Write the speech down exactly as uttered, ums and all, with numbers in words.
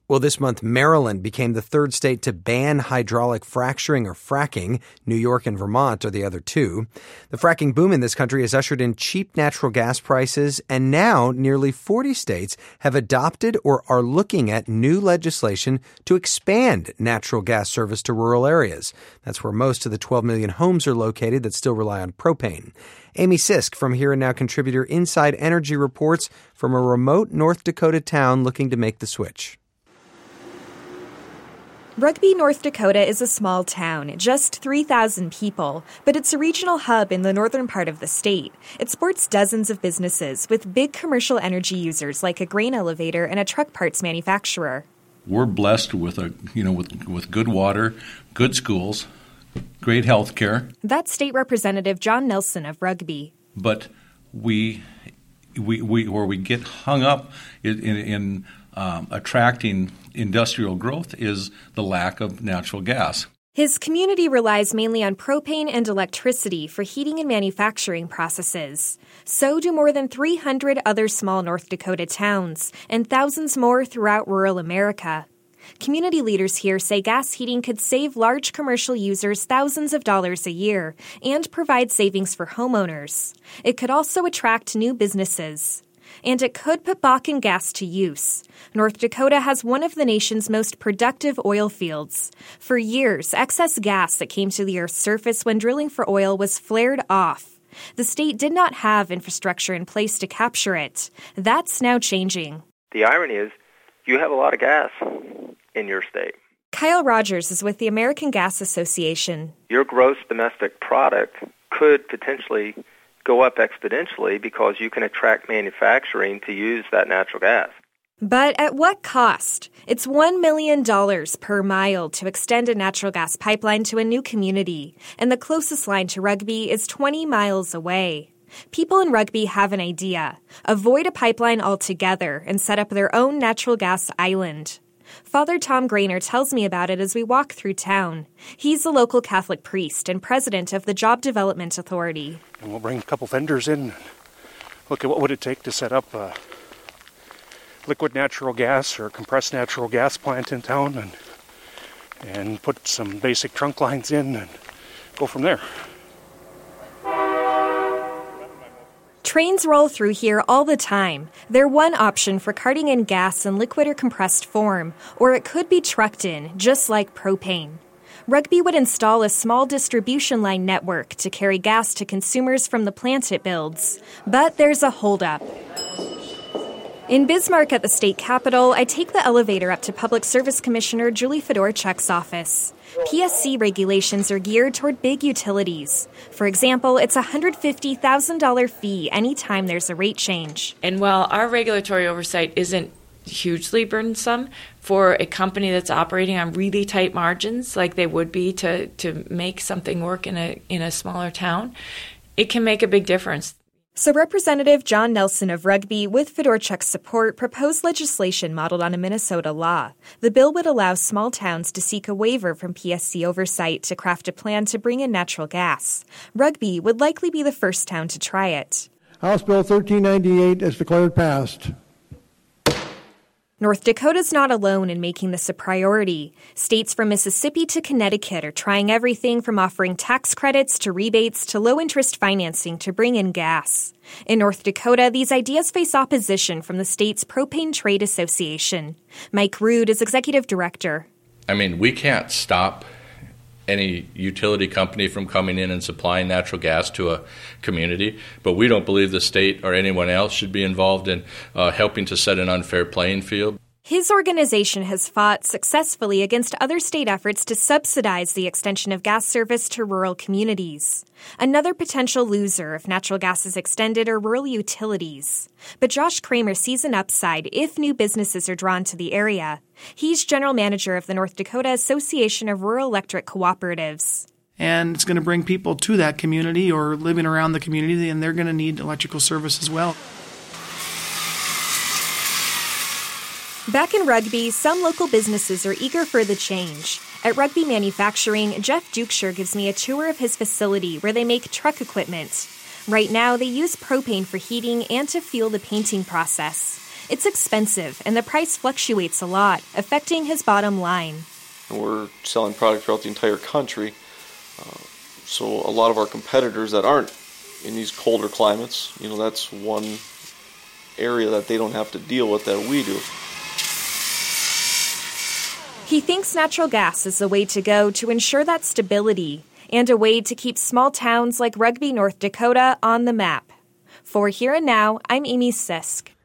Well, this month, Maryland became the third state to ban hydraulic fracturing or fracking. New York and Vermont are the other two. The fracking boom in this country has ushered in cheap natural gas prices, and now nearly forty states have adopted or are looking at new legislation to expand natural gas service to rural areas. That's where most of the twelve million homes are located that still rely on propane. Amy Sisk from Here and Now contributor Inside Energy reports from a remote North Dakota town looking to make the switch. Rugby, North Dakota is a small town, just three thousand people, but it's a regional hub in the northern part of the state. It sports dozens of businesses with big commercial energy users like a grain elevator and a truck parts manufacturer. We're blessed with a, you know, with, with good water, good schools, great health care. That's State Representative John Nelson of Rugby. But we, we, we where we get hung up in, in, in um, attracting industrial growth is the lack of natural gas. His community relies mainly on propane and electricity for heating and manufacturing processes. So do more than three hundred other small North Dakota towns, and thousands more throughout rural America. Community leaders here say gas heating could save large commercial users thousands of dollars a year and provide savings for homeowners. It could also attract new businesses. And it could put Bakken gas to use. North Dakota has one of the nation's most productive oil fields. For years, excess gas that came to the Earth's surface when drilling for oil was flared off. The state did not have infrastructure in place to capture it. That's now changing. The irony is you have a lot of gas in your state. Kyle Rogers is with the American Gas Association. Your gross domestic product could potentially go up exponentially because you can attract manufacturing to use that natural gas. But at what cost? It's one million dollars per mile to extend a natural gas pipeline to a new community, and the closest line to Rugby is twenty miles away. People in Rugby have an idea. Avoid a pipeline altogether and set up their own natural gas island. Father Tom Grainer tells me about it as we walk through town. He's a local Catholic priest and president of the Job Development Authority. And we'll bring a couple vendors in, look at what would it take to set up a liquid natural gas or compressed natural gas plant in town, and and put some basic trunk lines in and go from there. Trains roll through here all the time. They're one option for carting in gas in liquid or compressed form, or it could be trucked in, just like propane. Rugby would install a small distribution line network to carry gas to consumers from the plant it builds. But there's a holdup. In Bismarck at the state capitol, I take the elevator up to Public Service Commissioner Julie Fedorchuk's office. P S C regulations are geared toward big utilities. For example, it's a one hundred fifty thousand dollars fee anytime there's a rate change. And while our regulatory oversight isn't hugely burdensome for a company that's operating on really tight margins like they would be to, to make something work in a in a smaller town, it can make a big difference. So Representative John Nelson of Rugby, with Fedorchuk's support, proposed legislation modeled on a Minnesota law. The bill would allow small towns to seek a waiver from P S C oversight to craft a plan to bring in natural gas. Rugby would likely be the first town to try it. House Bill thirteen ninety-eight is declared passed. North Dakota's not alone in making this a priority. States from Mississippi to Connecticut are trying everything from offering tax credits to rebates to low-interest financing to bring in gas. In North Dakota, these ideas face opposition from the state's Propane Trade Association. Mike Rood is executive director. I mean, we can't stop any utility company from coming in and supplying natural gas to a community, but we don't believe the state or anyone else should be involved in uh, helping to set an unfair playing field. His organization has fought successfully against other state efforts to subsidize the extension of gas service to rural communities. Another potential loser if natural gas is extended are rural utilities. But Josh Kramer sees an upside if new businesses are drawn to the area. He's general manager of the North Dakota Association of Rural Electric Cooperatives. And it's going to bring people to that community or living around the community, and they're going to need electrical service as well. Back in Rugby, some local businesses are eager for the change. At Rugby Manufacturing, Jeff Dukeshire gives me a tour of his facility where they make truck equipment. Right now, they use propane for heating and to fuel the painting process. It's expensive, and the price fluctuates a lot, affecting his bottom line. We're selling product throughout the entire country, uh, so a lot of our competitors that aren't in these colder climates, you know, that's one area that they don't have to deal with that we do. He thinks natural gas is the way to go to ensure that stability and a way to keep small towns like Rugby, North Dakota on the map. For Here and Now, I'm Amy Sisk.